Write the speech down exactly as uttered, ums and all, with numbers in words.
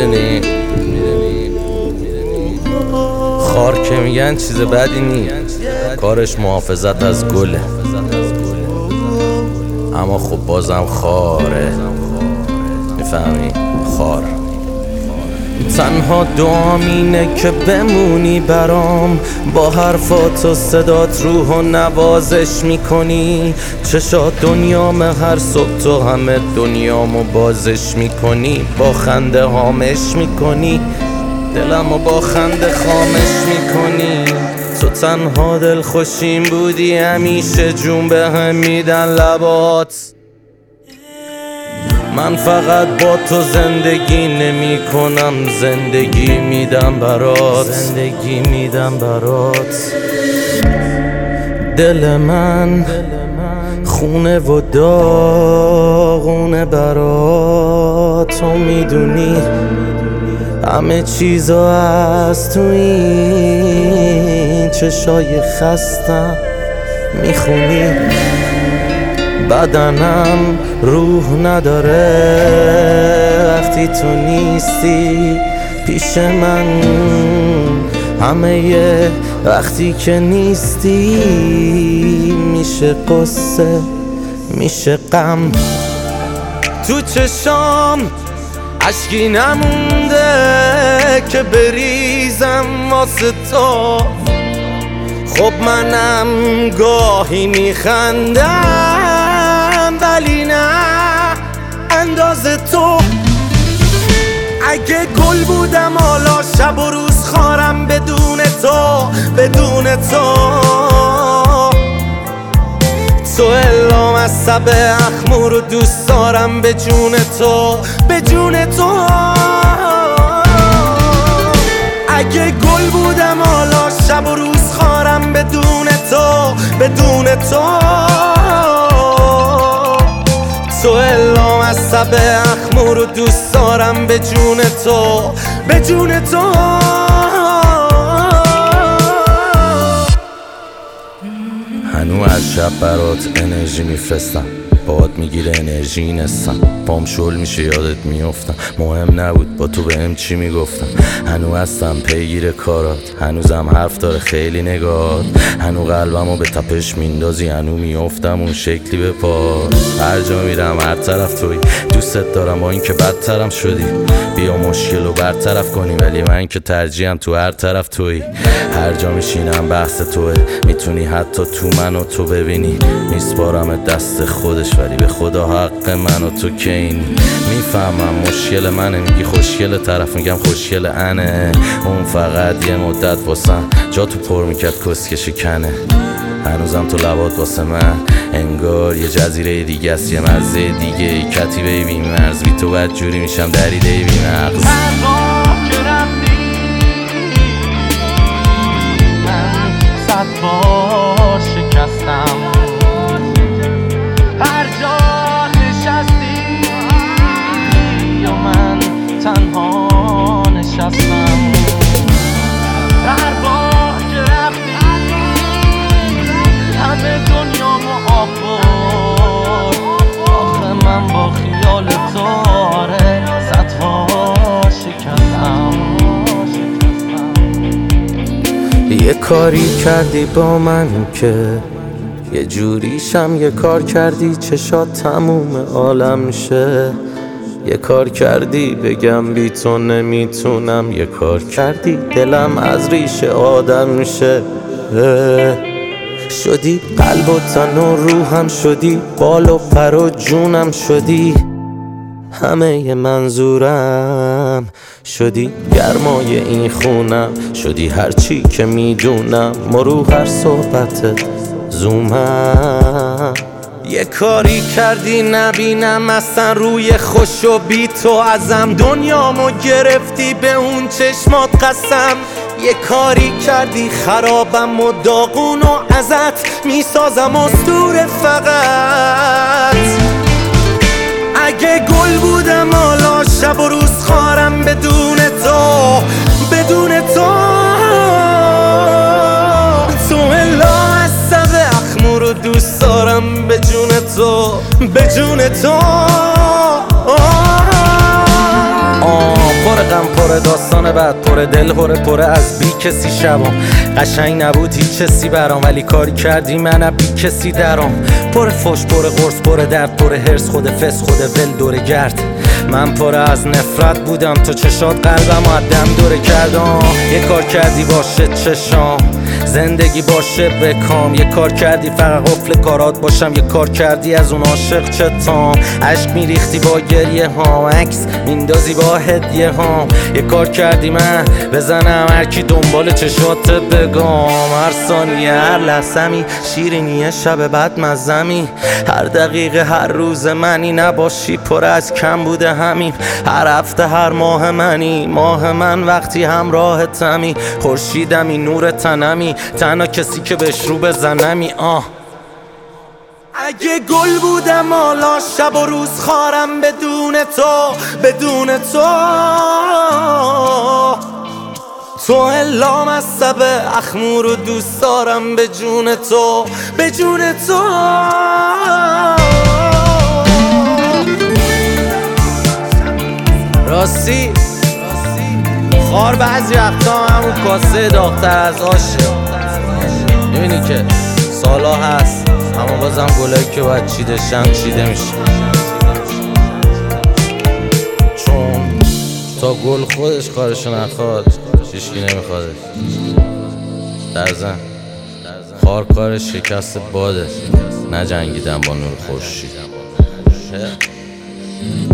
میدونی خار که میگن چیز بدی نی، کارش محافظت از گله، اما خب بازم خاره، میفهمی؟ خار. تنها دعام اینه که بمونی برام، با حرفات و صدات روح و نوازش میکنی، چشات دنیام هر صبح تو همه دنیامو بازش میکنی، با خنده هامش میکنی، دلمو با خنده خامش میکنی. تو تنها دل خوشیم بودی، همیشه جون به هم میدن لبات، من فقط با تو زندگی نمی کنم، زندگی میدم برات، زندگی میدم برات. دل من خونه و داغونه برات، تو میدونی همه چیزا از تو این چشای خستم میخونی، بدنم روح نداره وقتی تو نیستی پیش من، همه وقتی که نیستی میشه قصه میشه غم. تو چشام اشکی نمونده که بریزم واسه تو، خب منم گاهی میخندم ولی نه اندازه تو. اگه گل بودم حالا شب و روز خارم بدون تو، بدون تو تو الام از سب اخمور رو دوست دارم، به جون تو به جون تو. اگه گل بودم حالا شب و روز خارم بدون تو، بدون تو تو الام از سب اخمور رو دوست دارم، به جون تو به جون تو. هنو از شب برات انرژی میفرستم، باد میگیره انرژی نستم، پام شل میشه یادت میافتم، مهم نبود با تو بهم چی میگفتم، هنو هستم پیگیر کارات، هنوزم حرف داره خیلی نگات، هنو قلبمو به تپش میندازی، هنو میافتم اون شکلی به پا، هر جا میرم هر طرف توی، دوستت دارم با این که بدترم شدی، بیا مشکل رو برطرف کنی، ولی من که ترجیحم تو هر طرف توی، هر جا میشینم بحث توه، میتونی حتی تو منو تو ببینی، میسپارم دست خودش ولی به خدا حق من و تو که اینی. میفهمم مشکل منه، میگی خوشگل، طرف میگم خوشگل انه، اون فقط یه مدت واسم جا تو پر میکرد کسکش کنه، هنوزم تو لبات واسه من انگار یه جزیره دیگه است، یه مرزه دیگه ای، کتیبه بی مرز، بی تو بد جوری میشم دریده بی مغز. صد بار شکستم، هر جا نشستی یا من تنها نشستم، هر بار که رفتی همه دنیامو آب برد، آخه من با خیال تو آره صدها شکستم. یه کاری کردی با من که یه جوریشم، یه کار کردی چشات تموم عالم شه، یه کار کردی بگم بی تو نمیتونم، یه کار کردی دلم از ریشه آدم شه، شدی قلب و تن و روحم، شدی بال و پر و جونم، شدی همه منظورم، شدی گرمای این خونم، شدی هرچی که میدونم، مرو هر صحبتت زومم. یه کاری کردی نبینم اصلا روی خوش و بی تو ازم، دنیامو گرفتی به اون چشمات قسم، یه کاری کردی خرابم و داغون و ازت میسازم اسطوره فقط. اگه گل بودم حالا شب و روز خارم بدون تو، بدون تو تو الا از سب اخمور رو دوست دارم، به جون تو به جون تو. آه پر غم پره، داستان بعد پره، دل هره پره از بی کسی شبام. قشنگ نبود هیچ چیزی برام، ولی کاری کردی من بی کسی درام. پره فش پره قرص پره درد پره هرس، خود فس خود ول دوره گرد. من پره از نفرت بودم، تو چشات قلبم آدم دوره کردم. یه کار کردی باشه چشام، زندگی باشه بکام. یه کار کردی فقط قفل کارات باشم، یه کار کردی از اون عاشق چتام. عشق میریختی با گریه هام، عکس میندازی با هدیه هام. یه کار کردی من بزنم هرکی دنبال چشات بگم. هر ثانیه هر لحظمی شیرینیه شب بعد مزمی. هر دقیقه هر روز منی نباشی پر از کم بوده همین. هر هفته هر ماه منی ماه من وقتی همراه تمی. خورشیدمی نور تنمی تنها کسی که بهش رو بزنمی. آه اگه گل بودم حالا شب و روز خارم بدون تو بدون تو. تو الا مصب اخمور و دوست دارم به جون تو به جون تو. راستی خار بعضی وقتا همون کاسه داغ‌تر از آشه. میبینی که سالا هست اما بازم گلایی که باید چیده شن چیده میشه، چون تا گل خودش کارشو نخواد هیچکی نمیخوادش. در زن خار کارش شکست باده، نجنگیدن با نور خورشید.